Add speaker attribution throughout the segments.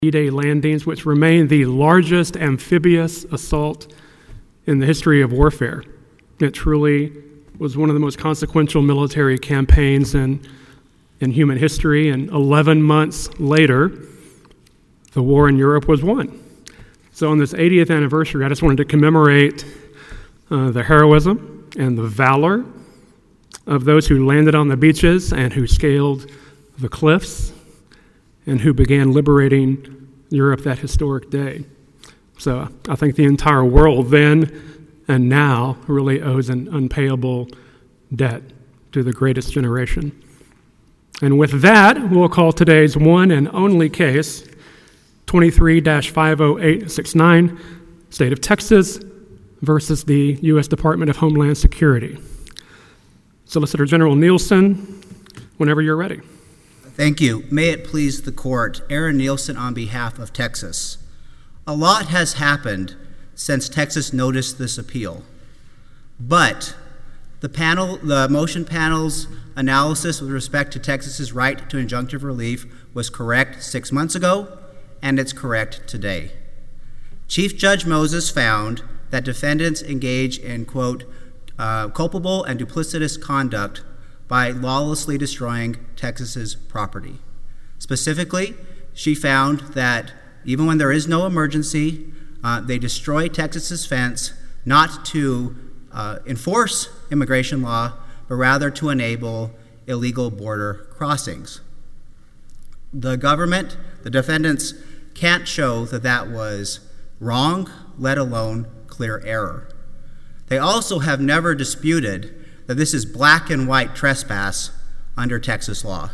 Speaker 1: D-Day landings, which remain the largest amphibious assault in the history of warfare. It truly was one of the most consequential military campaigns in human history, and 11 months later, the war in Europe was won. So on this 80th anniversary, I just wanted to commemorate the heroism and the valor of those who landed on the beaches and who scaled the cliffs and who began liberating Europe that historic day. So I think the entire world then and now really owes an unpayable debt to the greatest generation. And with that, we'll call today's one and only case 23-50869, State of Texas versus the U.S. Department of Homeland Security. Solicitor General Nielsen, whenever you're ready.
Speaker 2: Thank you. May it please the court, Aaron Nielsen on behalf of Texas. A lot has happened since Texas noticed this appeal, but the motion panel's analysis with respect to Texas's right to injunctive relief was correct 6 months ago, and it's correct today. Chief Judge Moses found that defendants engage in, quote, culpable and duplicitous conduct by lawlessly destroying Texas's property. Specifically, she found that even when there is no emergency, they destroy Texas's fence not to enforce immigration law, but rather to enable illegal border crossings. The government, the defendants, can't show that that was wrong, let alone clear error. They also have never disputed that this is black and white trespass under Texas law.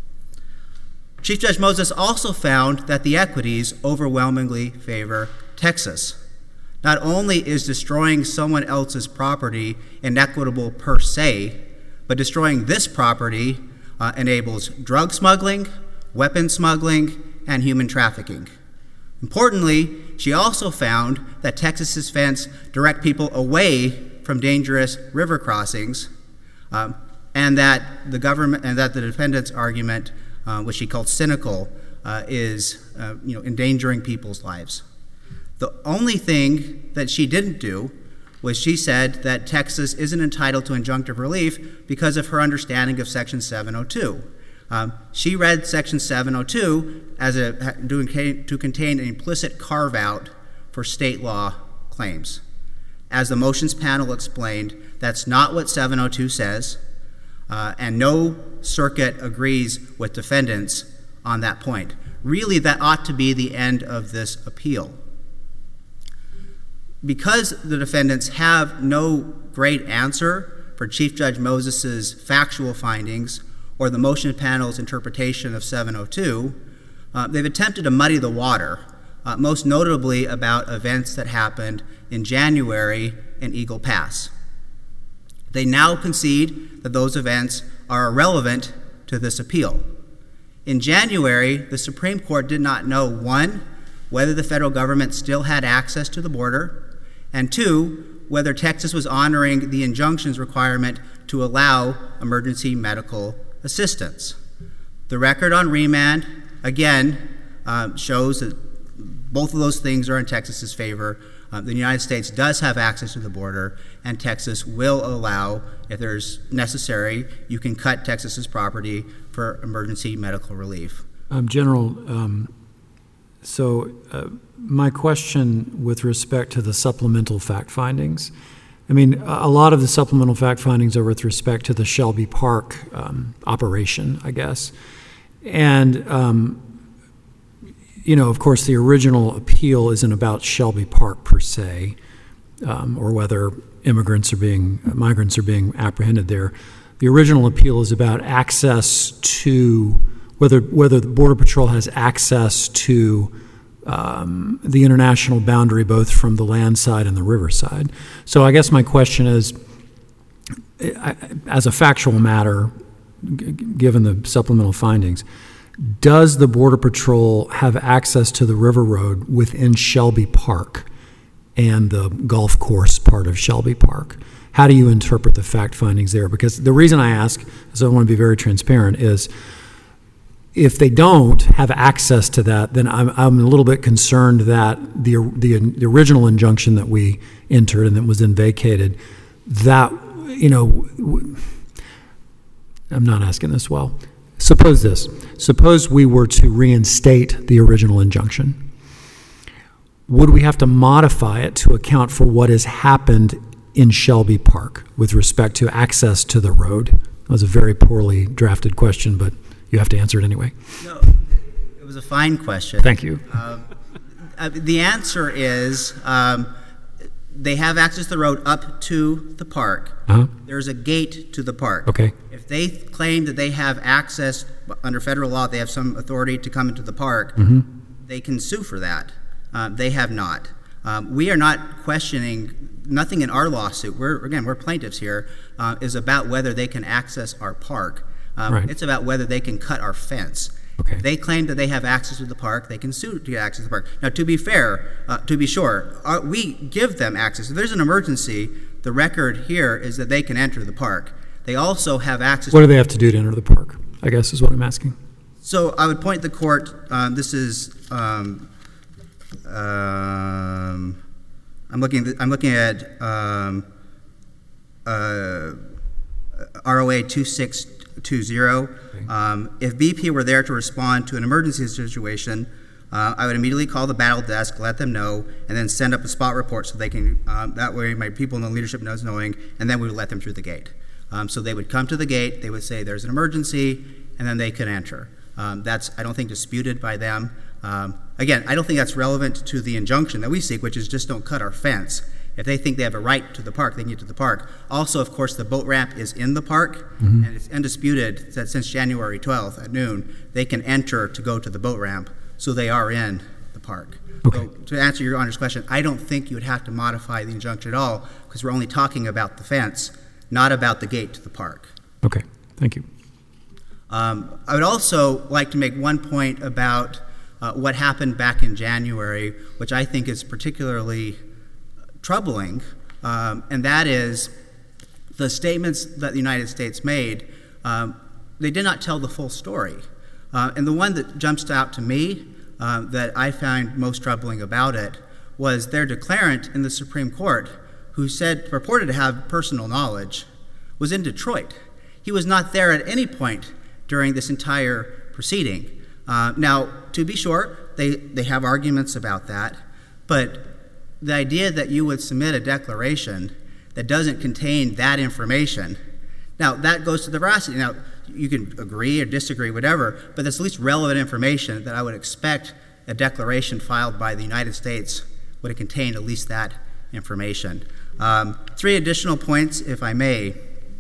Speaker 2: Chief Judge Moses also found that the equities overwhelmingly favor Texas. Not only is destroying someone else's property inequitable per se, but destroying this property enables drug smuggling, weapon smuggling, and human trafficking. Importantly, she also found that Texas's fence direct people away from dangerous river crossings, and that the government and that the defendant's argument, which she called cynical, is endangering people's lives. The only thing that she didn't do was she said that Texas isn't entitled to injunctive relief because of her understanding of Section 702. She read Section 702 as to contain an implicit carve-out for state law claims. As the motions panel explained, that's not what 702 says, and no circuit agrees with defendants on that point. Really, that ought to be the end of this appeal. Because the defendants have no great answer for Chief Judge Moses's factual findings or the motion panel's interpretation of 702, they've attempted to muddy the water, most notably about events that happened in January in Eagle Pass. They now concede that those events are irrelevant to this appeal. In January, the Supreme Court did not know, one, whether the federal government still had access to the border, and two, whether Texas was honoring the injunctions requirement to allow emergency medical assistance. The record on remand, again, shows that both of those things are in Texas's favor. The United States does have access to the border, and Texas will allow, if there's necessary, you can cut Texas's property for emergency medical relief.
Speaker 3: General, my question with respect to the supplemental fact findings, I mean, a lot of the supplemental fact findings are with respect to the Shelby Park operation, I guess. And, of course, the original appeal isn't about Shelby Park per se, or whether migrants are being apprehended there. The original appeal is about access to, whether the Border Patrol has access to the international boundary, both from the land side and the river side. So I guess my question is, as a factual matter, given the supplemental findings, does the Border Patrol have access to the river road within Shelby Park and the golf course part of Shelby Park? How do you interpret the fact findings there? Because the reason I ask, is I want to be very transparent, is if they don't have access to that, then I'm a little bit concerned that the original injunction that we entered and that was then vacated, that, I'm not asking this well. Suppose we were to reinstate the original injunction. Would we have to modify it to account for what has happened in Shelby Park with respect to access to the road? That was a very poorly drafted question, but you have to answer it anyway.
Speaker 2: No, it was a fine question.
Speaker 3: Thank you.
Speaker 2: The answer is they have access to the road up to the park.
Speaker 3: Uh-huh.
Speaker 2: There's a gate to the park.
Speaker 3: Okay.
Speaker 2: If they claim that they have access under federal law, they have some authority to come into the park, they can sue for that. They have not. We are not questioning, nothing in our lawsuit, we're plaintiffs here, is about whether they can access our park.
Speaker 3: Right.
Speaker 2: It's about whether they can cut our fence.
Speaker 3: Okay.
Speaker 2: They claim that they have access to the park, they can sue to get access to the park. Now, to be fair, to be sure, we give them access. If there's an emergency, the record here is that they can enter the park. They also have access.
Speaker 3: What do they have to do to enter the park, I guess is what I'm asking.
Speaker 2: So I would point the court, this is, I'm looking at ROA 2620. If BP were there to respond to an emergency situation, I would immediately call the battle desk, let them know, and then send up a spot report so they can, that way my people in the leadership knows knowing, and then we would let them through the gate. So they would come to the gate, they would say there's an emergency, and then they could enter. That's, I don't think, disputed by them. Again, I don't think that's relevant to the injunction that we seek, which is just don't cut our fence. If they think they have a right to the park, they can get to the park. Also, of course, the boat ramp is in the park, and it's undisputed that since January 12th at noon, they can enter to go to the boat ramp, so they are in the park.
Speaker 3: Okay.
Speaker 2: So to answer your Honor's question, I don't think you would have to modify the injunction at all, because we're only talking about the fence, not about the gate to the park.
Speaker 3: Okay, thank you.
Speaker 2: I would also like to make one point about what happened back in January, which I think is particularly troubling, and that is the statements that the United States made, they did not tell the full story. And the one that jumps out to me that I found most troubling about it was their declarant in the Supreme Court, who purported to have personal knowledge, was in Detroit. He was not there at any point during this entire proceeding. Now, to be sure, they have arguments about that, but the idea that you would submit a declaration that doesn't contain that information, now that goes to the veracity. Now, you can agree or disagree, whatever, but that's at least relevant information that I would expect a declaration filed by the United States would have contained at least that information. 3 additional points, if I may.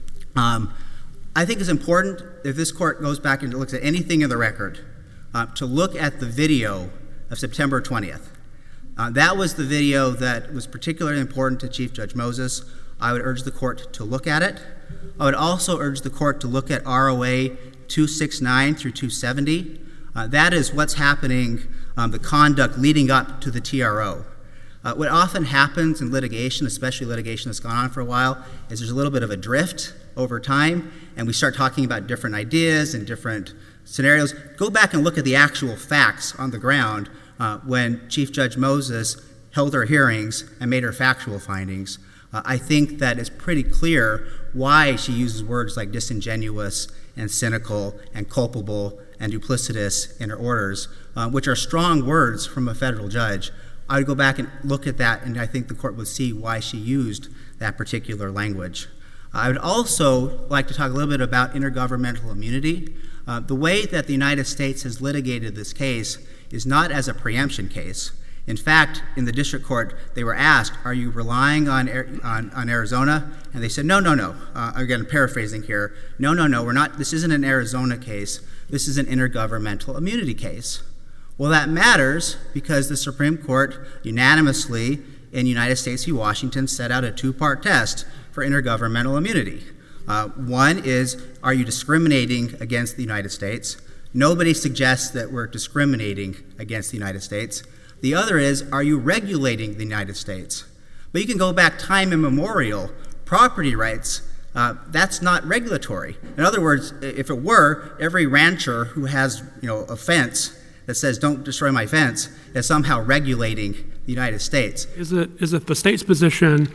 Speaker 2: I think it's important, if this court goes back and looks at anything in the record, to look at the video of September 20th. That was the video that was particularly important to Chief Judge Moses. I would urge the court to look at it. I would also urge the court to look at ROA 269 through 270. That is what's happening, the conduct leading up to the TRO. What often happens in litigation, especially litigation that's gone on for a while, is there's a little bit of a drift over time, and we start talking about different ideas and different scenarios. Go back and look at the actual facts on the ground when Chief Judge Moses held her hearings and made her factual findings. I think that it's pretty clear why she uses words like disingenuous and cynical and culpable and duplicitous in her orders, which are strong words from a federal judge. I would go back and look at that, and I think the court would see why she used that particular language. I would also like to talk a little bit about intergovernmental immunity. The way that the United States has litigated this case is not as a preemption case. In fact, in the district court, they were asked, are you relying on Arizona? And they said, no. Again, I'm paraphrasing here. No, we're not. This isn't an Arizona case. This is an intergovernmental immunity case. Well, that matters because the Supreme Court unanimously in United States v. Washington set out a 2-part test for intergovernmental immunity. One is, are you discriminating against the United States? Nobody suggests that we're discriminating against the United States. The other is, are you regulating the United States? But you can go back time immemorial. Property rights that's not regulatory. In other words, if it were, every rancher who has a fence that says "Don't destroy my fence" is somehow regulating the United States.
Speaker 1: Is it the state's position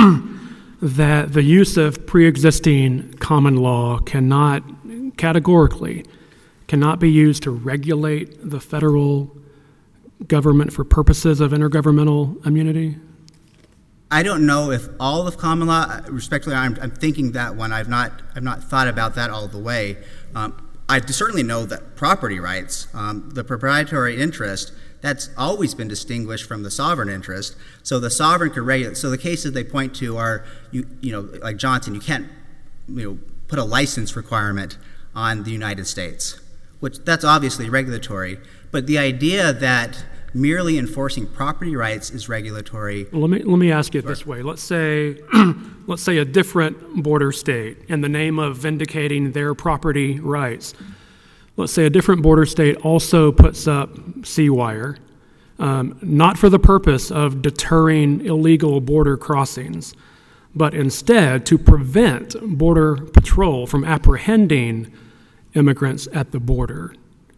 Speaker 1: that the use of pre-existing common law categorically cannot be used to regulate the federal government for purposes of intergovernmental immunity?
Speaker 2: I don't know if all of common law. Respectfully, I'm thinking that one. I've not thought about that all the way. I certainly know that property rights, the proprietary interest, that's always been distinguished from the sovereign interest. So the sovereign could regulate. So the cases they point to are, like Johnson, you can't, put a license requirement on the United States, which that's obviously regulatory. But the idea that merely enforcing property rights is regulatory.
Speaker 1: Well, let me ask you it this way. Let's say a different border state, in the name of vindicating their property rights, let's say a different border state also puts up C-wire, not for the purpose of deterring illegal border crossings, but instead to prevent Border Patrol from apprehending immigrants at the border.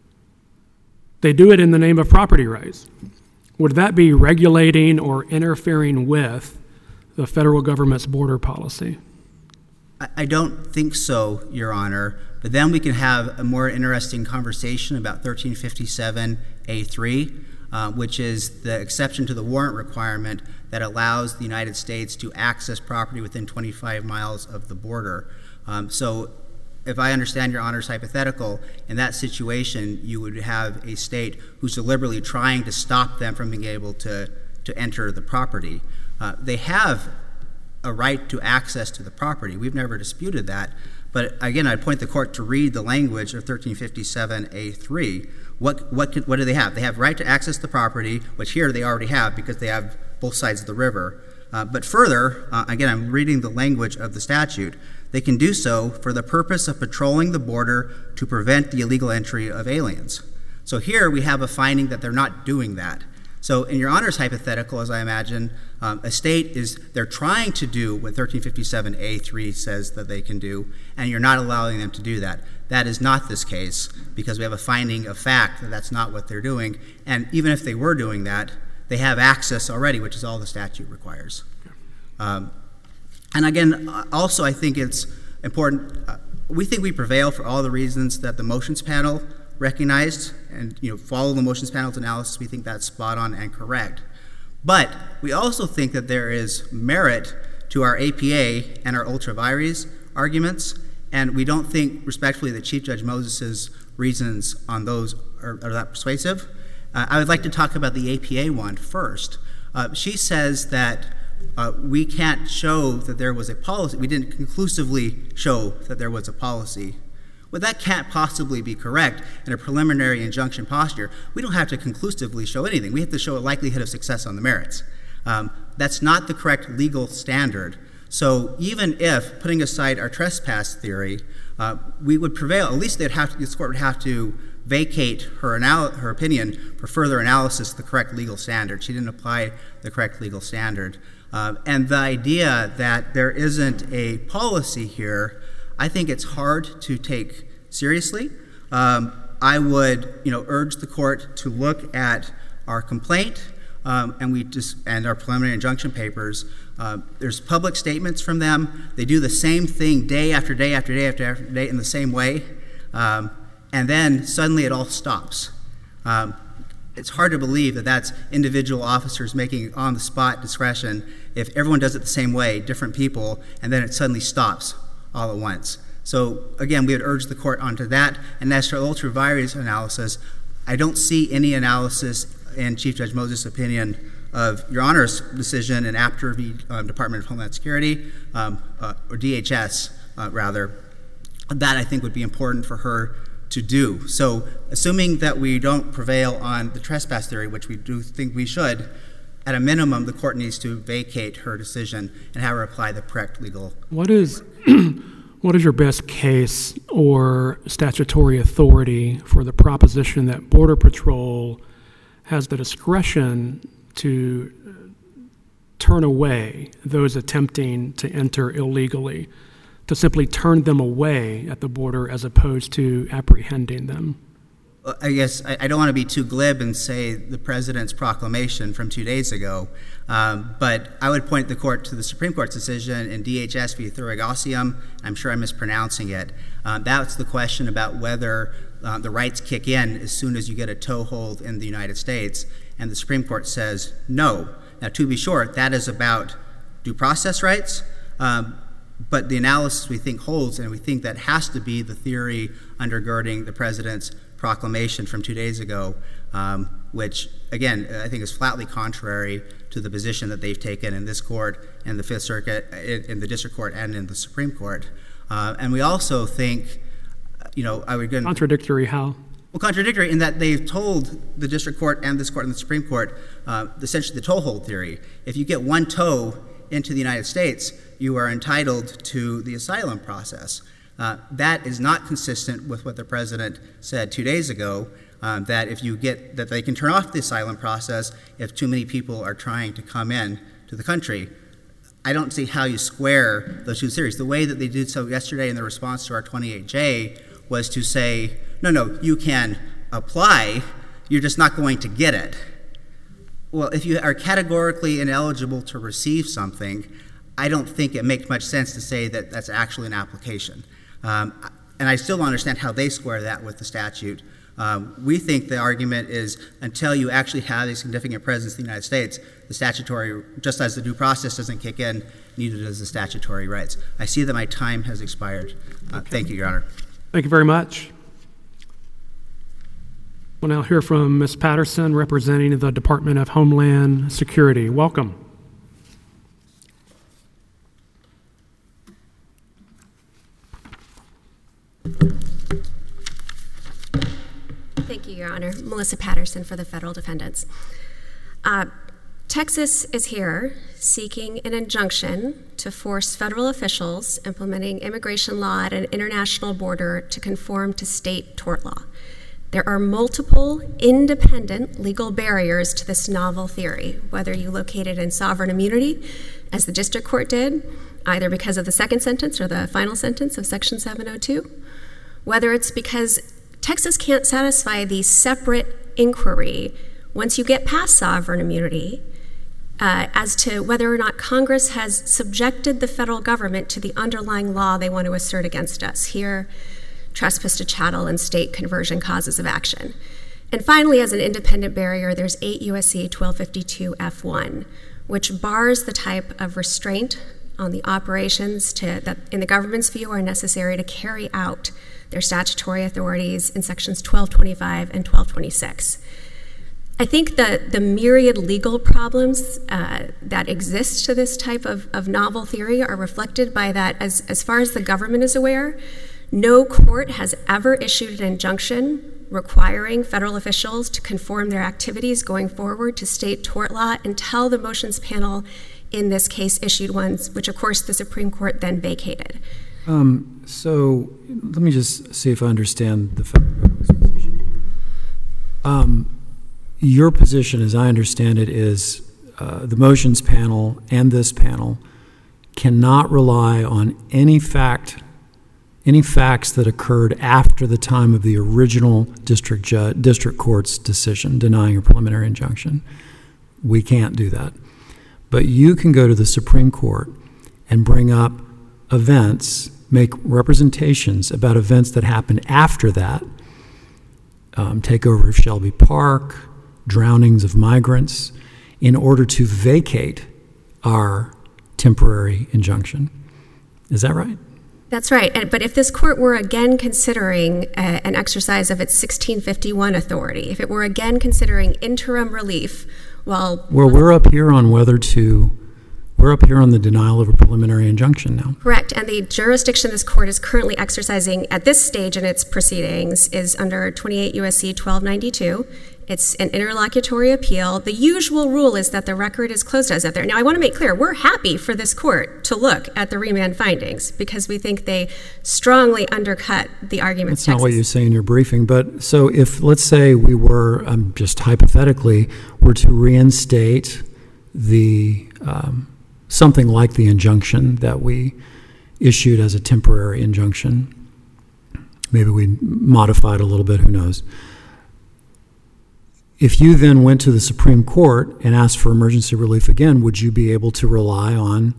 Speaker 1: They do it in the name of property rights. Would that be regulating or interfering with the federal government's border policy?
Speaker 2: I don't think so, Your Honor. But then we can have a more interesting conversation about 1357A3, which is the exception to the warrant requirement that allows the United States to access property within 25 miles of the border. So if I understand Your Honor's hypothetical, in that situation, you would have a state who's deliberately trying to stop them from being able to enter the property. They have a right to access to the property. We've never disputed that. But again, I'd point the court to read the language of 1357A3. What do they have? They have right to access the property, which here they already have because they have both sides of the river. But further, again, I'm reading the language of the statute. They can do so for the purpose of patrolling the border to prevent the illegal entry of aliens. So here we have a finding that they're not doing that. So in Your Honor's hypothetical, as I imagine, a state they're trying to do what 1357A3 says that they can do, and you're not allowing them to do that. That is not this case because we have a finding of fact that that's not what they're doing. And even if they were doing that, they have access already, which is all the statute requires. And again, also I think it's important, we think we prevail for all the reasons that the motions panel recognized, and follow the motions panel's analysis. We think that's spot on and correct. But we also think that there is merit to our APA and our ultra vires arguments, and we don't think, respectfully, that Chief Judge Moses's reasons on those are that persuasive. I would like to talk about the APA one first. She says that we can't show that there was a policy. We didn't conclusively show that there was a policy. Well, that can't possibly be correct in a preliminary injunction posture. We don't have to conclusively show anything. We have to show a likelihood of success on the merits. That's not the correct legal standard. So even if, putting aside our trespass theory, we would prevail, at least this court would have to vacate her opinion for further analysis of the correct legal standard. She didn't apply the correct legal standard. And the idea that there isn't a policy here, I think it's hard to take seriously. I would, urge the court to look at our complaint and our preliminary injunction papers. There's public statements from them. They do the same thing day after day after day after day in the same way, and then suddenly it all stops. It's hard to believe that that's individual officers making on-the-spot discretion if everyone does it the same way, different people, and then it suddenly stops all at once. So again, we would urge the court onto that. And as for ultra vires analysis, I don't see any analysis in Chief Judge Moses' opinion of Your Honor's decision in Apter v. Department of Homeland Security, or DHS, rather. That I think would be important for her to do. So assuming that we don't prevail on the trespass theory, which we do think we should, at a minimum, the court needs to vacate her decision and have her apply the correct legal.
Speaker 1: What is your best case or statutory authority for the proposition that Border Patrol has the discretion to turn away those attempting to enter illegally to simply turn them away at the border as opposed to apprehending them?
Speaker 2: I guess I don't want to be too glib and say the president's proclamation from 2 days ago, but I would point the court to the Supreme Court's decision in DHS v. Thurigausium. I'm sure I'm mispronouncing it. That's the question about whether the rights kick in as soon as you get a toehold in the United States, and the Supreme Court says no. Now, to be sure, that is about due process rights, but the analysis we think holds, and we think that has to be the theory undergirding the president's proclamation from 2 days ago, which, again, I think is flatly contrary to the position that they've taken in this court and the Fifth Circuit, in the District Court and in the Supreme Court. And we also think, I would go...
Speaker 1: Contradictory how?
Speaker 2: Well, contradictory in that they've told the District Court and this court and the Supreme Court essentially the toehold theory. If you get one toe into the United States, you are entitled to the asylum process. That is not consistent with what the president said 2 days ago, that they can turn off the asylum process if too many people are trying to come in to the country. I don't see how you square those two theories. The way that they did so yesterday in the response to our 28J was to say, no, you can apply, you're just not going to get it. Well, if you are categorically ineligible to receive something, I don't think it makes much sense to say that that's actually an application. And I still don't understand how they square that with the statute. We think the argument is until you actually have a significant presence in the United States, the statutory, just as the due process doesn't kick in, neither does the statutory rights. I see that my time has expired. Thank you, Your Honor.
Speaker 1: Thank you very much. We'll now hear from Ms. Patterson, representing the Department of Homeland Security. Welcome.
Speaker 4: Thank you, Your Honor. Melissa Patterson for the federal defendants. Texas is here seeking an injunction to force federal officials implementing immigration law at an international border to conform to state tort law. There are multiple independent legal barriers to this novel theory, whether you locate it in sovereign immunity, as the district court did, either because of the second sentence or the final sentence of Section 702, whether it's because Texas can't satisfy the separate inquiry once you get past sovereign immunity as to whether or not Congress has subjected the federal government to the underlying law they want to assert against us. Here, trespass to chattel and state conversion causes of action. And finally, as an independent barrier, there's 8 U.S.C. 1252 F1, which bars the type of restraint on the operations that, in the government's view, are necessary to carry out their statutory authorities in Sections 1225 and 1226. I think the myriad legal problems that exist to this type of novel theory are reflected by that, as far as the government is aware, no court has ever issued an injunction requiring federal officials to conform their activities going forward to state tort law until the motions panel in this case issued ones, which of course the Supreme Court then vacated.
Speaker 3: So let me just see if I understand the federal government's position. Your position, as I understand it, is the motions panel and this panel cannot rely on any facts that occurred after the time of the original district court's decision denying a preliminary injunction. We can't do that. But you can go to the Supreme Court and bring up events, make representations about events that happened after that, takeover of Shelby Park, drownings of migrants, in order to vacate our temporary injunction. Is that right?
Speaker 4: That's right. But if this court were again considering an exercise of its 1651 authority, if it were again considering interim relief, we're up here on the denial of a preliminary injunction now. Correct. And the jurisdiction this court is currently exercising at this stage in its proceedings is under 28 U.S.C. 1292. It's an interlocutory appeal. The usual rule is that the record is closed as of there. Now, I want to make clear, we're happy for this court to look at the remand findings because we think they strongly undercut the arguments.
Speaker 3: That's not what you say in your briefing. But so if, let's say we were, just hypothetically, were to reinstate the something like the injunction that we issued as a temporary injunction. Maybe we modified a little bit, who knows. If you then went to the Supreme Court and asked for emergency relief again, would you be able to rely on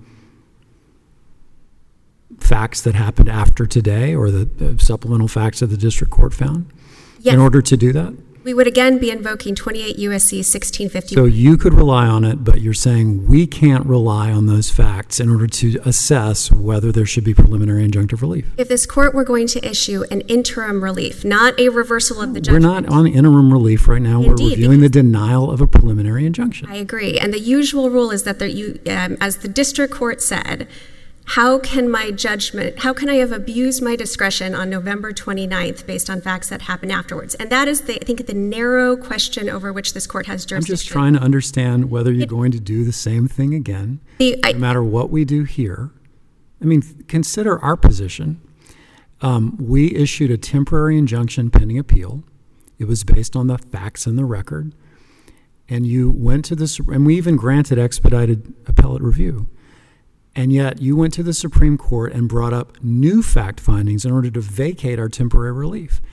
Speaker 3: facts that happened after today, or the supplemental facts that the district court found,
Speaker 4: Yes.
Speaker 3: in order to do that?
Speaker 4: We would again be invoking 28 U.S.C. 1650.
Speaker 3: So you could rely on it, but you're saying we can't rely on those facts in order to assess whether there should be preliminary injunctive relief.
Speaker 4: If this court were going to issue an interim relief, not a reversal of the
Speaker 3: We're
Speaker 4: judgment.
Speaker 3: not on interim relief right now.
Speaker 4: Indeed,
Speaker 3: We're reviewing the denial of a preliminary injunction.
Speaker 4: I agree. And the usual rule is that as the district court said, how can I have abused my discretion on November 29th based on facts that happened afterwards? And that is, I think, the narrow question over which this court has
Speaker 3: I'm
Speaker 4: jurisdiction.
Speaker 3: just trying to understand whether you're going to do the same thing again, no matter what we do here. I mean, consider our position. We issued a temporary injunction pending appeal. It was based on the facts in the record. And you went to this, and we even granted expedited appellate review. And yet you went to the Supreme Court and brought up new fact findings in order to vacate our temporary relief.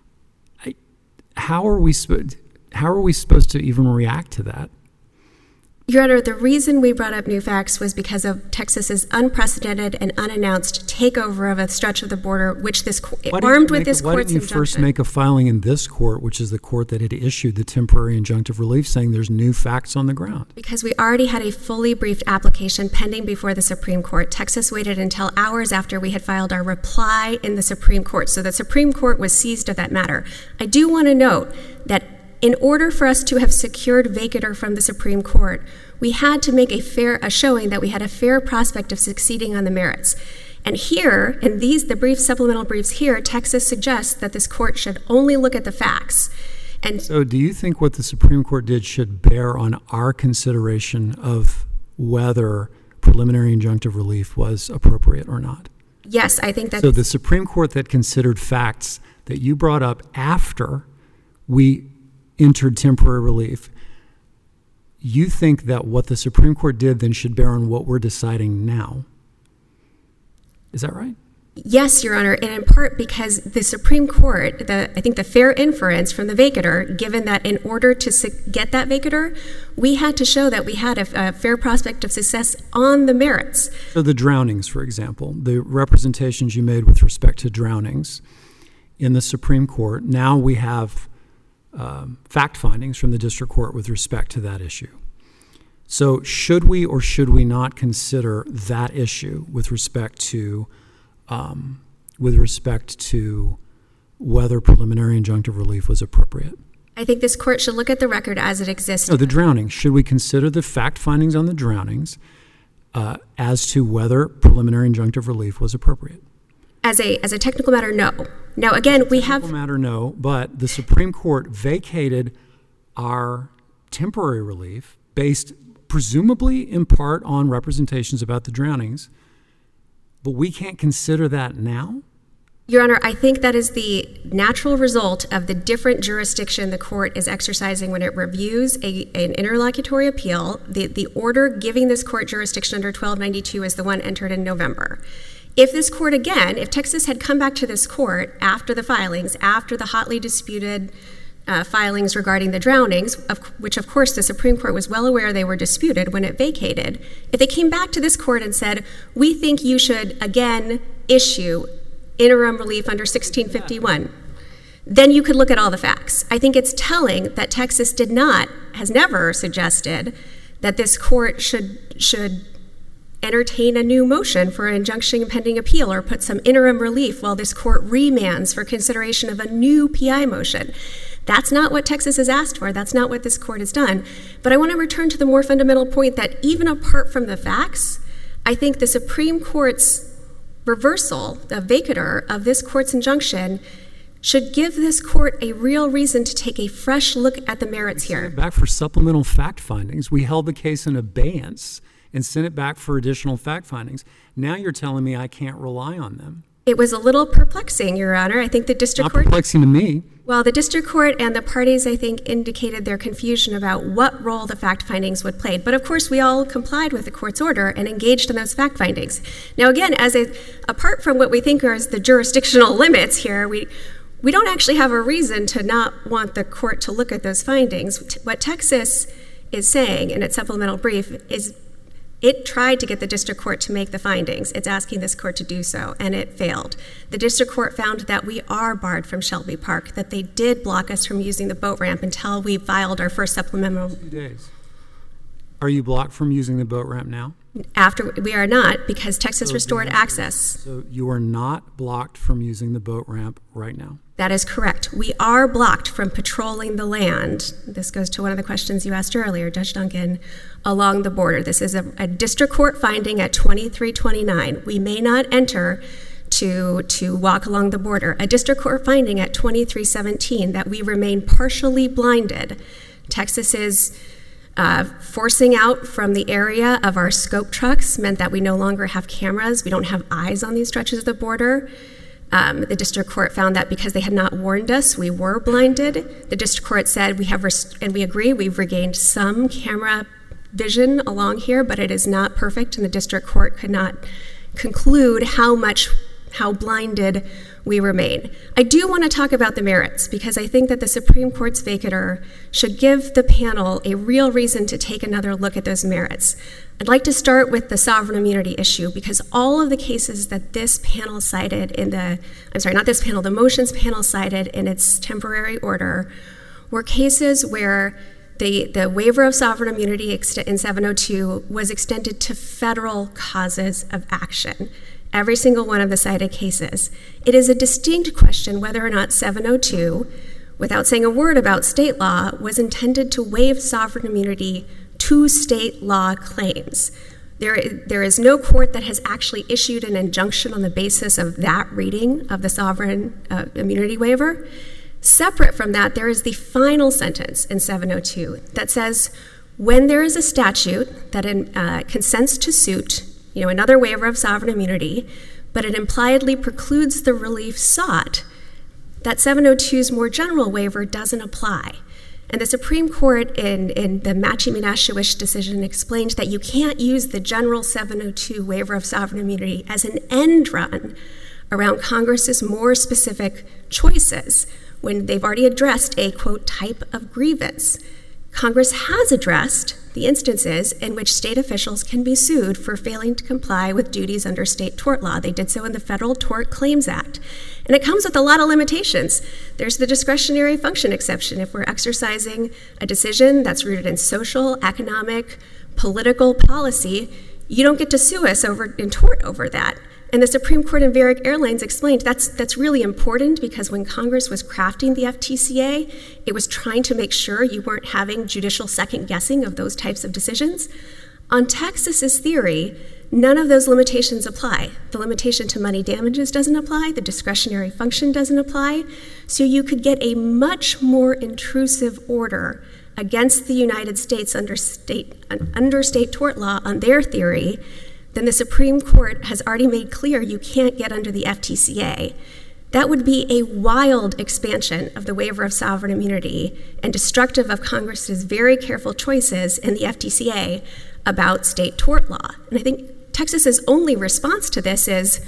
Speaker 3: How are we supposed to even react to that?
Speaker 4: Your Honor, the reason we brought up new facts was because of Texas's unprecedented and unannounced takeover of a stretch of the border, which armed with this
Speaker 3: Why
Speaker 4: court's
Speaker 3: didn't you first
Speaker 4: injunction.
Speaker 3: make a filing in this court, which is the court that had issued the temporary injunctive relief, saying there's new facts on the ground?
Speaker 4: Because we already had a fully briefed application pending before the Supreme Court. Texas waited until hours after we had filed our reply in the Supreme Court. So the Supreme Court was seized of that matter. I do want to note that in order for us to have secured vacatur from the Supreme Court, we had to make a showing that we had a fair prospect of succeeding on the merits. And here, in the brief supplemental briefs here, Texas suggests that this court should only look at the facts. And
Speaker 3: So do you think what the Supreme Court did should bear on our consideration of whether preliminary injunctive relief was appropriate or not?
Speaker 4: yes, I think that.
Speaker 3: So the Supreme Court that considered facts that you brought up after we entered temporary relief, you think that what the Supreme Court did then should bear on what we're deciding now. Is that right?
Speaker 4: Yes, Your Honor, and in part because the Supreme Court, I think the fair inference from the vacatur, given that in order to get that vacatur, we had to show that we had a fair prospect of success on the merits.
Speaker 3: So the drownings, for example, the representations you made with respect to drownings in the Supreme Court, now we have fact findings from the district court with respect to that issue. So should we or should we not consider that issue with respect to whether preliminary injunctive relief was appropriate?
Speaker 4: I think this court should look at the record as it exists.
Speaker 3: No, the drownings. Should we consider the fact findings on the drownings as to whether preliminary injunctive relief was appropriate?
Speaker 4: As a technical matter, no. Now, again, we have...
Speaker 3: Technical matter, no, but the Supreme Court vacated our temporary relief based presumably in part on representations about the drownings, but we can't consider that now?
Speaker 4: Your Honor, I think that is the natural result of the different jurisdiction the court is exercising when it reviews an interlocutory appeal. The order giving this court jurisdiction under 1292 is the one entered in November. If this court, again, if Texas had come back to this court after the filings, after the hotly disputed filings regarding the drownings, which of course the Supreme Court was well aware they were disputed when it vacated, if they came back to this court and said, we think you should again issue interim relief under 1651, then you could look at all the facts. I think it's telling that Texas has never suggested that this court should entertain a new motion for an injunction pending appeal or put some interim relief while this court remands for consideration of a new PI motion. That's not what Texas has asked for. That's not what this court has done. But I want to return to the more fundamental point that even apart from the facts, I think the Supreme Court's reversal, the vacatur of this court's injunction, should give this court a real reason to take a fresh look at the merits here.
Speaker 3: Back for supplemental fact findings. We held the case in abeyance and sent it back for additional fact findings. Now you're telling me I can't rely on them.
Speaker 4: It was a little perplexing, Your Honor. I think the district
Speaker 3: Not
Speaker 4: court...
Speaker 3: perplexing to me.
Speaker 4: Well, the district court and the parties, I think, indicated their confusion about what role the fact findings would play. But of course, we all complied with the court's order and engaged in those fact findings. Now, again, apart from what we think are the jurisdictional limits here, we don't actually have a reason to not want the court to look at those findings. What Texas is saying in its supplemental brief is it tried to get the district court to make the findings. It's asking this court to do so, and it failed. The district court found that we are barred from Shelby Park, that they did block us from using the boat ramp until we filed our first supplemental.
Speaker 3: 2 days. Are you blocked from using the boat ramp now?
Speaker 4: After we are not, because Texas restored access.
Speaker 3: So you are not blocked from using the boat ramp right now?
Speaker 4: That is correct. We are blocked from patrolling the land. This goes to one of the questions you asked earlier, Judge Duncan, along the border. This is a district court finding at 2329. We may not enter to walk along the border. A district court finding at 2317 that we remain partially blinded. Texas is forcing out from the area of our scope trucks meant that we no longer have cameras. We don't have eyes on these stretches of the border. The district court found that because they had not warned us, we were blinded. The district court said and we agree, we've regained some camera vision along here, but it is not perfect, and the district court could not conclude how blinded we remain. I do want to talk about the merits, because I think that the Supreme Court's vacatur should give the panel a real reason to take another look at those merits. I'd like to start with the sovereign immunity issue, because all of the cases that this panel cited the motions panel cited in its temporary order were cases where the waiver of sovereign immunity in 702 was extended to federal causes of action. Every single one of the cited cases. It is a distinct question whether or not 702, without saying a word about state law, was intended to waive sovereign immunity to state law claims. There is no court that has actually issued an injunction on the basis of that reading of the sovereign immunity waiver. Separate from that, there is the final sentence in 702 that says, when there is a statute that consents to suit, another waiver of sovereign immunity, but it impliedly precludes the relief sought, that 702's more general waiver doesn't apply. And the Supreme Court in the Machi-Minashewish decision explained that you can't use the general 702 waiver of sovereign immunity as an end run around Congress's more specific choices when they've already addressed a, quote, type of grievance. Congress has addressed the instances in which state officials can be sued for failing to comply with duties under state tort law. They did so in the Federal Tort Claims Act. And it comes with a lot of limitations. There's the discretionary function exception. If we're exercising a decision that's rooted in social, economic, political policy, you don't get to sue us in tort over that. And the Supreme Court in Varick Airlines explained that's really important, because when Congress was crafting the FTCA, it was trying to make sure you weren't having judicial second guessing of those types of decisions. On Texas's theory, none of those limitations apply. The limitation to money damages doesn't apply. The discretionary function doesn't apply. So you could get a much more intrusive order against the United States under state tort law on their theory then the Supreme Court has already made clear you can't get under the FTCA. That would be a wild expansion of the waiver of sovereign immunity and destructive of Congress's very careful choices in the FTCA about state tort law. And I think Texas's only response to this is,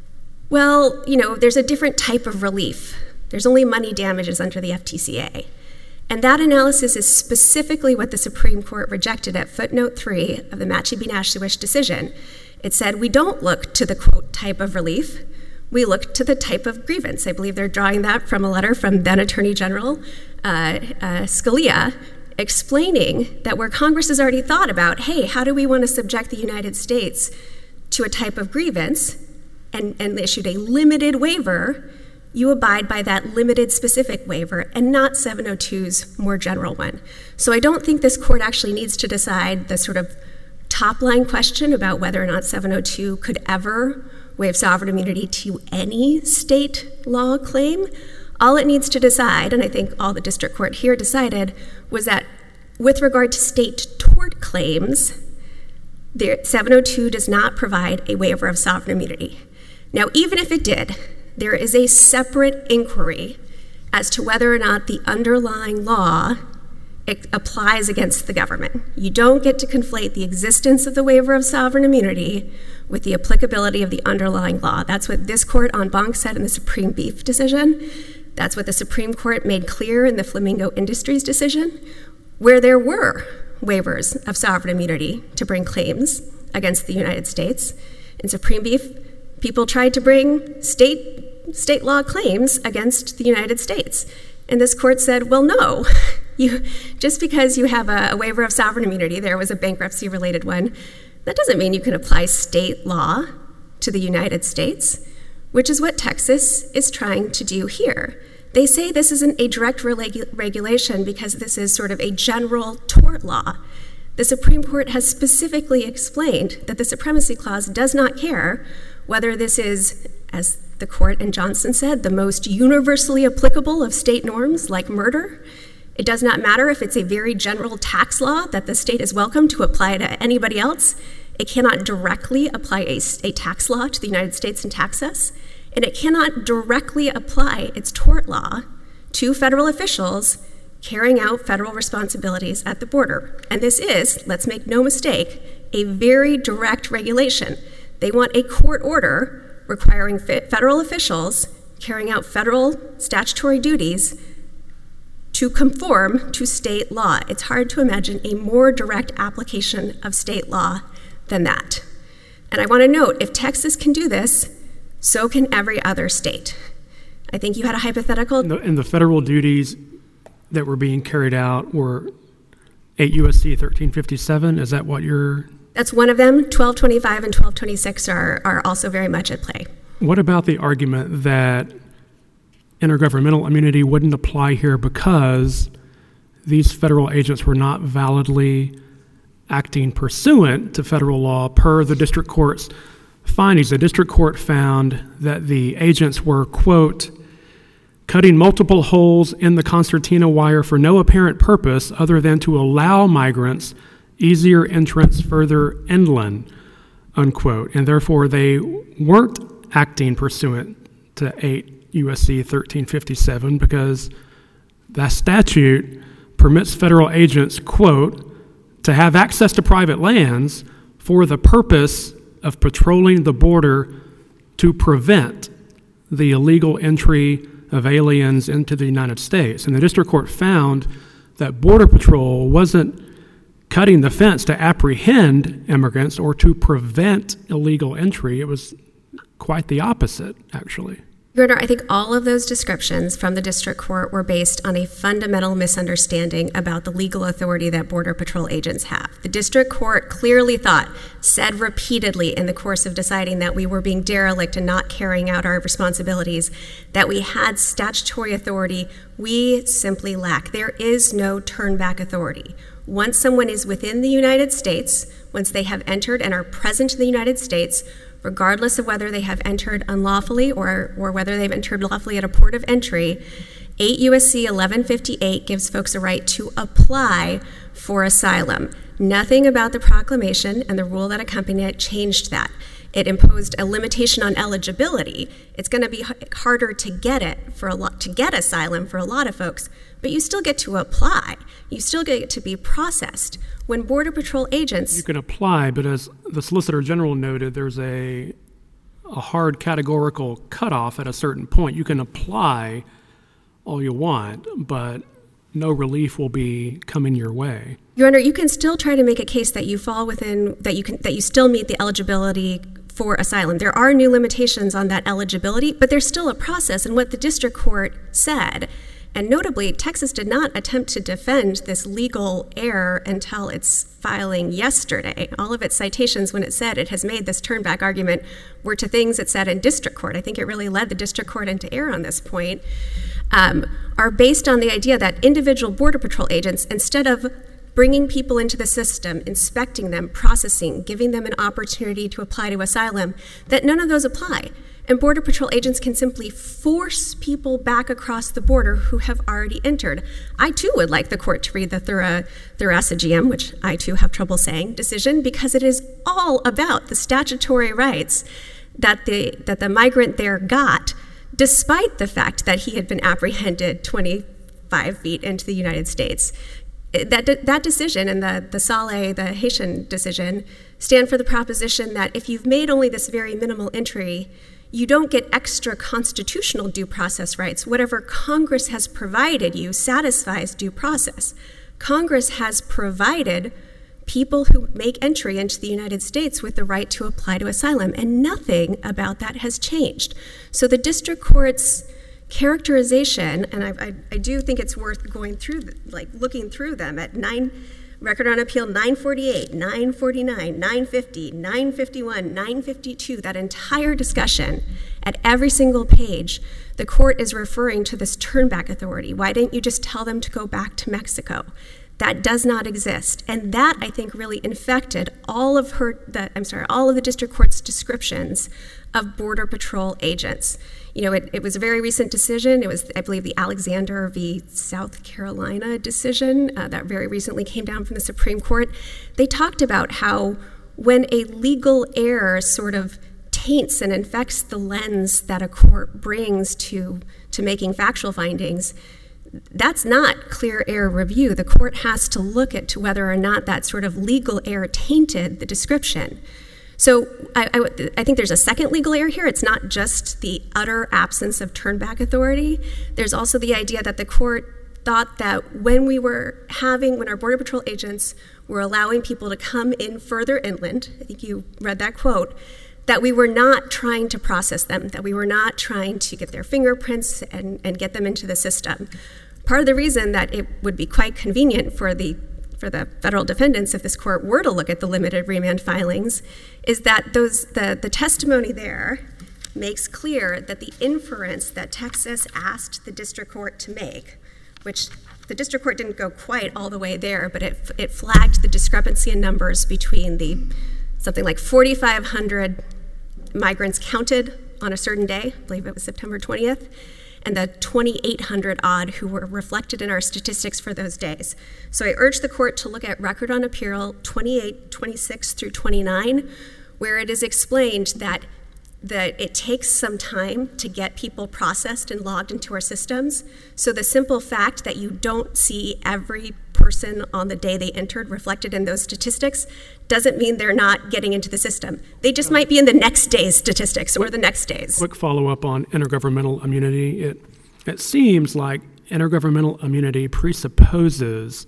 Speaker 4: well, there's a different type of relief. There's only money damages under the FTCA. And that analysis is specifically what the Supreme Court rejected at footnote 3 of the Machi-Minashewish decision. It said, we don't look to the, quote, type of relief. We look to the type of grievance. I believe they're drawing that from a letter from then Attorney General Scalia, explaining that where Congress has already thought about, hey, how do we want to subject the United States to a type of grievance, and issued a limited waiver, you abide by that limited specific waiver and not 702's more general one. So I don't think this court actually needs to decide the sort of top-line question about whether or not 702 could ever waive sovereign immunity to any state law claim. All it needs to decide, and I think all the district court here decided, was that with regard to state tort claims, 702 does not provide a waiver of sovereign immunity. Now, even if it did, there is a separate inquiry as to whether or not the underlying law applies against the government. You don't get to conflate the existence of the waiver of sovereign immunity with the applicability of the underlying law. That's what this court en banc said in the Supreme Beef decision. That's what the Supreme Court made clear in the Flamingo Industries decision, where there were waivers of sovereign immunity to bring claims against the United States. In Supreme Beef, people tried to bring state law claims against the United States. And this court said, well, no. Just because you have a waiver of sovereign immunity, there was a bankruptcy-related one, that doesn't mean you can apply state law to the United States, which is what Texas is trying to do here. They say this isn't a direct regulation because this is sort of a general tort law. The Supreme Court has specifically explained that the Supremacy Clause does not care whether this is, as the court in Johnson said, the most universally applicable of state norms like murder. It does not matter if it's a very general tax law that the state is welcome to apply to anybody else. It cannot directly apply a tax law to the United States and tax us. And it cannot directly apply its tort law to federal officials carrying out federal responsibilities at the border. And this is, let's make no mistake, a very direct regulation. They want a court order requiring federal officials carrying out federal statutory duties to conform to state law. It's hard to imagine a more direct application of state law than that. And I want to note, if Texas can do this, so can every other state. I think you had a hypothetical.
Speaker 1: And the federal duties that were being carried out were 8 U.S.C. 1357. Is that what you're...
Speaker 4: That's one of them. 1225 and 1226 are also very much at play.
Speaker 1: What about the argument that intergovernmental immunity wouldn't apply here because these federal agents were not validly acting pursuant to federal law per the district court's findings? The district court found that the agents were, quote, cutting multiple holes in the concertina wire for no apparent purpose other than to allow migrants easier entrance further inland, unquote. And therefore, they weren't acting pursuant to 8 U.S.C. 1357 because that statute permits federal agents, quote, to have access to private lands for the purpose of patrolling the border to prevent the illegal entry of aliens into the United States. And the district court found that Border Patrol wasn't cutting the fence to apprehend immigrants or to prevent illegal entry. It was quite the opposite, actually.
Speaker 4: Your Honor, I think all of those descriptions from the district court were based on a fundamental misunderstanding about the legal authority that Border Patrol agents have. The district court clearly said repeatedly in the course of deciding that we were being derelict and not carrying out our responsibilities, that we had statutory authority. We simply lack. There is no turn-back authority. Once someone is within the United States, once they have entered and are present in the United States, regardless of whether they have entered unlawfully or whether they've entered lawfully at a port of entry, 8 U.S.C. 1158 gives folks a right to apply for asylum. Nothing about the proclamation and the rule that accompanied it changed that. It imposed a limitation on eligibility. It's going to be harder to get asylum for a lot of folks, but you still get to apply. You still get to be processed. When Border Patrol agents...
Speaker 1: You can apply, but as the Solicitor General noted, there's a hard categorical cutoff at a certain point. You can apply all you want, but no relief will be coming your way.
Speaker 4: Your Honor, you can still try to make a case that you fall within, that you still meet the eligibility for asylum. There are new limitations on that eligibility, but there's still a process. And what the district court said, and notably, Texas did not attempt to defend this legal error until its filing yesterday. All of its citations, when it said it has made this turn-back argument, were to things it said in district court. I think it really led the district court into error on this point, are based on the idea that individual Border Patrol agents, instead of bringing people into the system, inspecting them, processing, giving them an opportunity to apply to asylum, that none of those apply. And Border Patrol agents can simply force people back across the border who have already entered. I, too, would like the court to read the Thurasagm, which I, too, have trouble saying, decision, because it is all about the statutory rights that the migrant there got, despite the fact that he had been apprehended 25 feet into the United States. That decision and the Saleh, the Haitian decision, stand for the proposition that if you've made only this very minimal entry, you don't get extra constitutional due process rights. Whatever Congress has provided you satisfies due process. Congress has provided people who make entry into the United States with the right to apply to asylum, and nothing about that has changed. So the district court's characterization, and I do think it's worth going through, looking through them at Record on Appeal 948, 949, 950, 951, 952, that entire discussion, at every single page, the court is referring to this turnback authority. Why didn't you just tell them to go back to Mexico? That does not exist. And that, I think, really infected all of the district court's descriptions of Border Patrol agents. You know, it was a very recent decision. It was, I believe, the Alexander v. South Carolina decision that very recently came down from the Supreme Court. They talked about how when a legal error sort of taints and infects the lens that a court brings to making factual findings, that's not clear error review. The court has to look at to whether or not that sort of legal error tainted the description. So I think there's a second legal error here. It's not just the utter absence of turnback authority. There's also the idea that the court thought that when our Border Patrol agents were allowing people to come in further inland, I think you read that quote, that we were not trying to process them, that we were not trying to get their fingerprints and get them into the system. Part of the reason that it would be quite convenient for the federal defendants, if this court were to look at the limited remand filings, is that the testimony there makes clear that the inference that Texas asked the district court to make, which the district court didn't go quite all the way there, but it flagged the discrepancy in numbers between the something like 4,500 migrants counted on a certain day, I believe it was September 20th, and the 2,800 odd who were reflected in our statistics for those days. So I urge the court to look at Record on Appeal 28, 26 through 29, where it is explained that it takes some time to get people processed and logged into our systems. So the simple fact that you don't see every person on the day they entered reflected in those statistics doesn't mean they're not getting into the system. They just might be in the next day's statistics or the next day's.
Speaker 1: Quick follow-up on intergovernmental immunity. It seems like intergovernmental immunity presupposes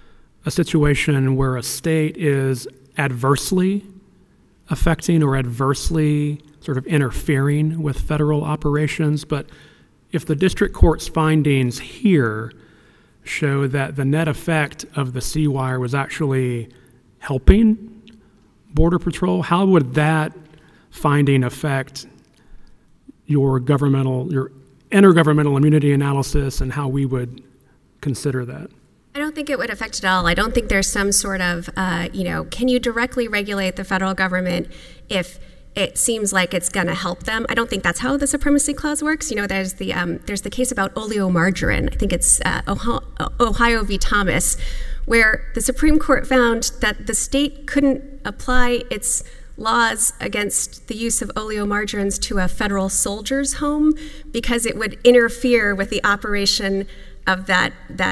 Speaker 1: a situation where a state is adversely affecting or adversely sort of interfering with federal operations. But if the district court's findings here show that the net effect of the C-wire was actually helping Border Patrol, how would that finding affect your intergovernmental immunity analysis and how we would consider that?
Speaker 4: I don't think it would affect it all. I don't think there's some sort of, can you directly regulate the federal government if it seems like it's going to help them? I don't think that's how the Supremacy Clause works. You know, there's the case about oleomargarine. I think it's Ohio v. Thomas, where the Supreme Court found that the state couldn't apply its laws against the use of oleomargarines to a federal soldier's home because it would interfere with the operation of that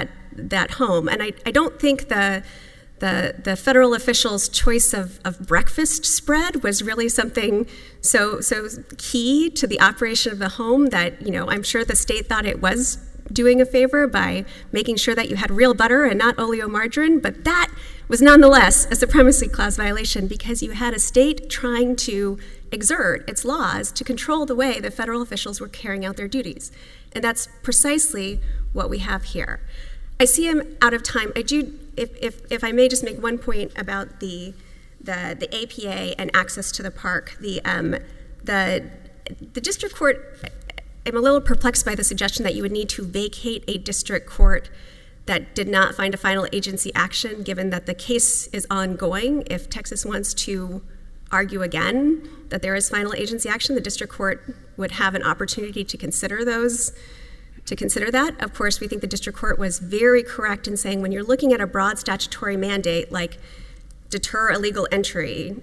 Speaker 4: home. And I don't think the federal official's choice of breakfast spread was really something so key to the operation of the home that, I'm sure the state thought it was doing a favor by making sure that you had real butter and not oleomargarine, but that was nonetheless a Supremacy Clause violation because you had a state trying to exert its laws to control the way the federal officials were carrying out their duties. And that's precisely what we have here. I see I'm out of time. I do, if I may just make one point about the APA and access to the park. The district court, I'm a little perplexed by the suggestion that you would need to vacate a district court that did not find a final agency action, given that the case is ongoing. If Texas wants to argue again that there is final agency action, the district court would have an opportunity to consider that. Of course, we think the district court was very correct in saying when you're looking at a broad statutory mandate like deter illegal entry,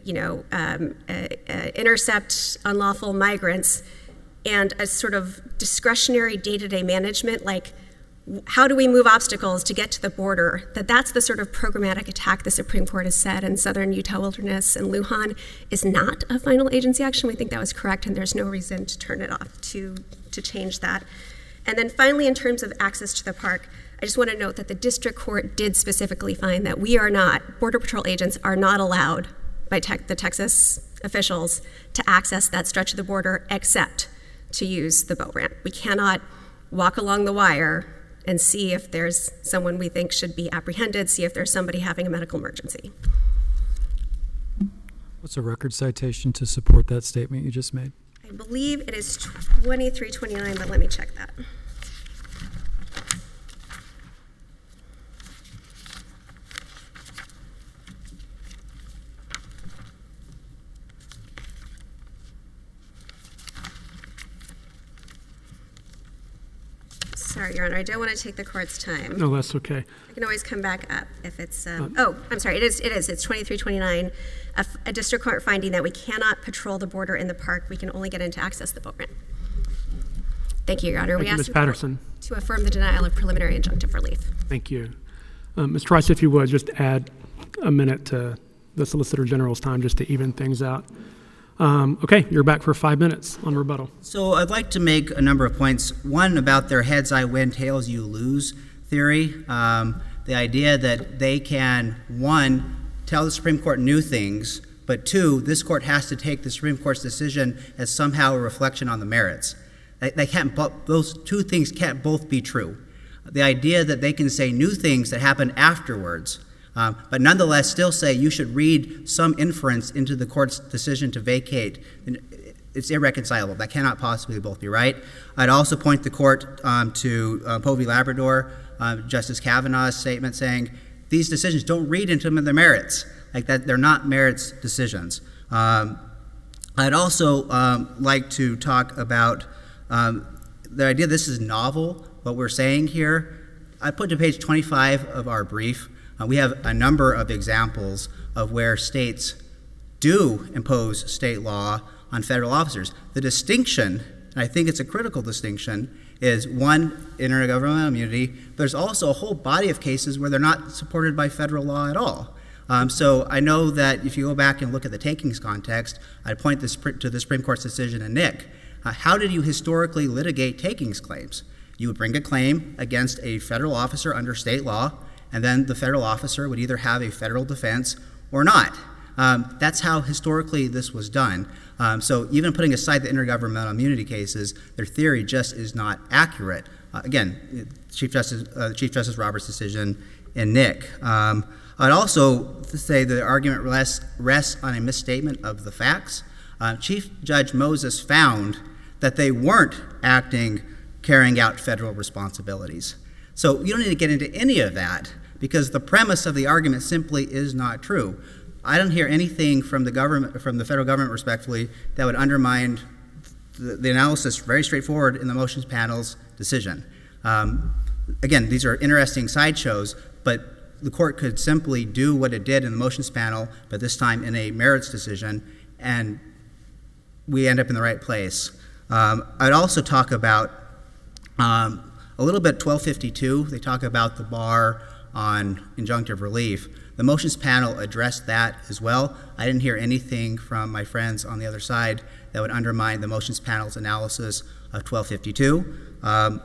Speaker 4: intercept unlawful migrants, and a sort of discretionary day-to-day management, like how do we move obstacles to get to the border, that's the sort of programmatic attack the Supreme Court has said in Southern Utah Wilderness and Lujan is not a final agency action. We think that was correct, and there's no reason to turn it off to change that. And then finally, in terms of access to the park, I just want to note that the district court did specifically find that Border Patrol agents are not allowed by the Texas officials to access that stretch of the border except to use the boat ramp. We cannot walk along the wire and see if there's someone we think should be apprehended, see if there's somebody having a medical emergency.
Speaker 3: What's a record citation to support that statement you just made?
Speaker 4: I believe it is 2329, but let me check that. Sorry, Your Honor, I don't want to take the court's time.
Speaker 1: No, that's okay.
Speaker 4: I can always come back up if it's, I'm sorry, it is, it's 2329, a district court finding that we cannot patrol the border in the park, we can only get in to access the boat ramp. Thank you, Your Honor.
Speaker 1: Thank you, Ms. Patterson.
Speaker 4: To affirm the denial of preliminary injunctive relief.
Speaker 1: Thank you. Ms. Trice, if you would, just add a minute to the Solicitor General's time just to even things out. Okay, you're back for 5 minutes on rebuttal.
Speaker 2: So I'd like to make a number of points. One, about their heads I win, tails you lose theory. The idea that they can, one, tell the Supreme Court new things, but two, this court has to take the Supreme Court's decision as somehow a reflection on the merits. Those two things can't both be true. The idea that they can say new things that happen afterwards, but nonetheless still say you should read some inference into the court's decision to vacate, it's irreconcilable. That cannot possibly both be right. I'd also point the court to Poe v. Labrador, Justice Kavanaugh's statement saying these decisions don't read into them the merits, like that they're not merits decisions. I'd also like to talk about the idea this is novel, what we're saying here. I put to page 25 of our brief. We have a number of examples of where states do impose state law on federal officers. The distinction, and I think it's a critical distinction, is one, intergovernmental immunity, but there's also a whole body of cases where they're not supported by federal law at all. So I know that if you go back and look at the takings context, I'd point to the Supreme Court's decision in Nick. How did you historically litigate takings claims? You would bring a claim against a federal officer under state law, and then the federal officer would either have a federal defense or not. That's how historically this was done. So even putting aside the intergovernmental immunity cases, their theory just is not accurate. Again, Chief Justice Roberts' decision in Nick. I'd also say the argument rests on a misstatement of the facts. Chief Judge Moses found that they weren't carrying out federal responsibilities. So you don't need to get into any of that because the premise of the argument simply is not true. I don't hear anything from the federal government, respectfully, that would undermine the analysis, very straightforward, in the motions panel's decision. Again, these are interesting sideshows, but the court could simply do what it did in the motions panel, but this time in a merits decision, and we end up in the right place. I'd also talk about a little bit 1252. They talk about the bar on injunctive relief. The motions panel addressed that as well. I didn't hear anything from my friends on the other side that would undermine the motions panel's analysis of 1252.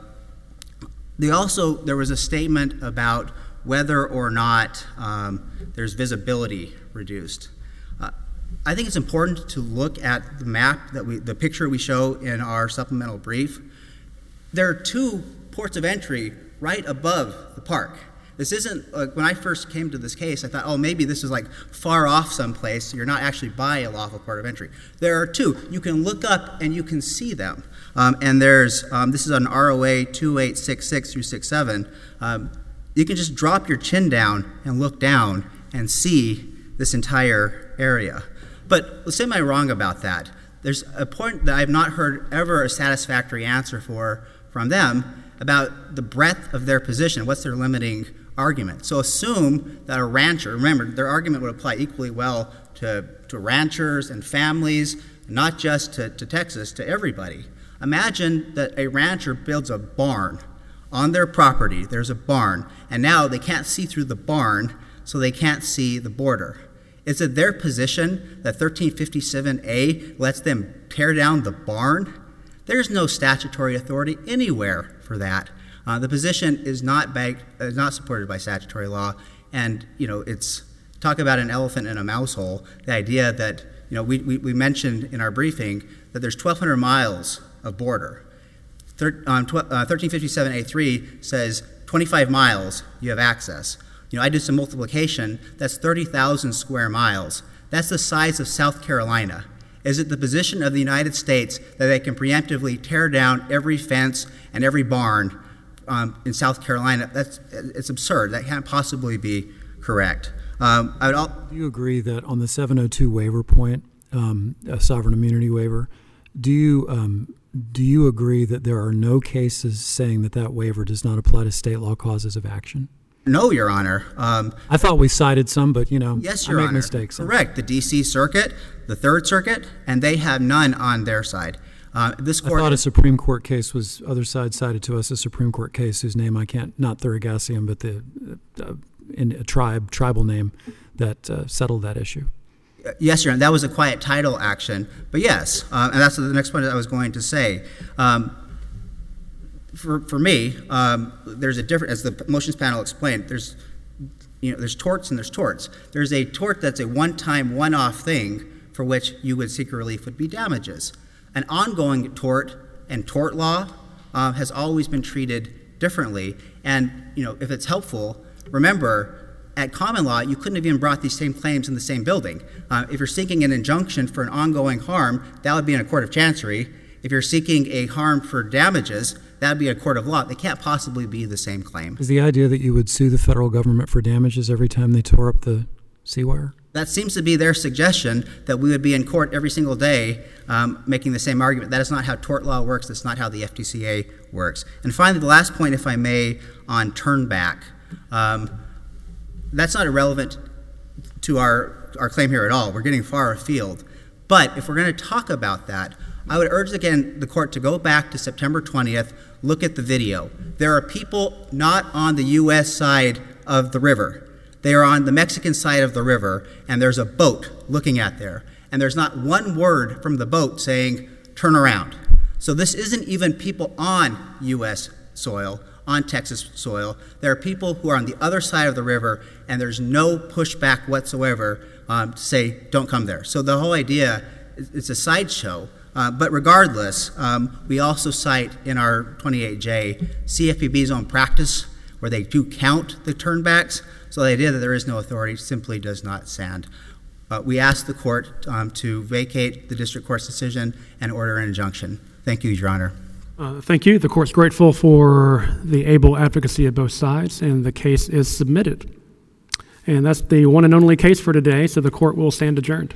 Speaker 2: There was a statement about whether or not there's visibility reduced. I think it's important to look at the map, the picture we show in our supplemental brief. There are two ports of entry right above the park. This isn't, when I first came to this case, I thought, oh, maybe this is like far off someplace, so you're not actually by a lawful port of entry. There are two. You can look up and you can see them. And there's, this is on ROA 2866 through 67. You can just drop your chin down and look down and see this entire area. But let's say am I wrong about that? There's a point that I've not heard ever a satisfactory answer from them about the breadth of their position. What's their limiting argument. So assume that a rancher, remember, their argument would apply equally well to ranchers and families, not just to Texas, to everybody. Imagine that a rancher builds a barn on their property. There's a barn, and now they can't see through the barn, so they can't see the border. Is it their position that 1357A lets them tear down the barn? There's no statutory authority anywhere for that. The position is not supported by statutory law, and it's talk about an elephant in a mouse hole. The idea that we mentioned in our briefing that there's 1,200 miles of border. 1357A3 says 25 miles you have access. I did some multiplication. That's 30,000 square miles. That's the size of South Carolina. Is it the position of the United States that they can preemptively tear down every fence and every barn in South Carolina? It's absurd. That can't possibly be correct.
Speaker 3: Do you agree that on the 702 waiver point, a sovereign immunity waiver, do you agree that there are no cases saying that waiver does not apply to state law causes of action?
Speaker 2: No, Your Honor.
Speaker 3: I thought we cited some, but
Speaker 2: yes, Your
Speaker 3: I make
Speaker 2: Honor.
Speaker 3: Mistakes.
Speaker 2: Correct. The D.C. Circuit, the Third Circuit, and they have none on their side. This court.
Speaker 3: I thought a Supreme Court case was other side cited to us a Supreme Court case whose name I can't, not Thurigasian, but in a tribal name that settled that issue.
Speaker 2: Yes, Your Honor. That was a quiet title action, but yes, and that's the next point I was going to say. For me, there's a different, as the motions panel explained, there's torts and there's torts. There's a tort that's a one-time, one-off thing for which you would seek relief would be damages. An ongoing tort and tort law has always been treated differently. And, if it's helpful, remember, at common law, you couldn't have even brought these same claims in the same building. If you're seeking an injunction for an ongoing harm, that would be in a court of chancery. If you're seeking a harm for damages, that would be a court of law. They can't possibly be the same claim.
Speaker 3: Is the idea that you would sue the federal government for damages every time they tore up the seawire?
Speaker 2: That seems to be their suggestion, that we would be in court every single day making the same argument. That is not how tort law works. That's not how the FTCA works. And finally, the last point, if I may, on turnback. That's not irrelevant to our claim here at all. We're getting far afield. But if we're going to talk about that, I would urge, again, the court to go back to September 20th, look at the video. There are people not on the U.S. side of the river. They are on the Mexican side of the river, and there's a boat looking at there. And there's not one word from the boat saying, turn around. So this isn't even people on U.S. soil, on Texas soil. There are people who are on the other side of the river, and there's no pushback whatsoever to say, don't come there. So the whole idea is a sideshow. But regardless, we also cite in our 28J CFPB's own practice where they do count the turnbacks. So the idea that there is no authority simply does not stand. We ask the court to vacate the district court's decision and order an injunction. Thank you, Your Honor.
Speaker 1: Thank you. The court's grateful for the able advocacy of both sides, and the case is submitted. And that's the one and only case for today, so the court will stand adjourned.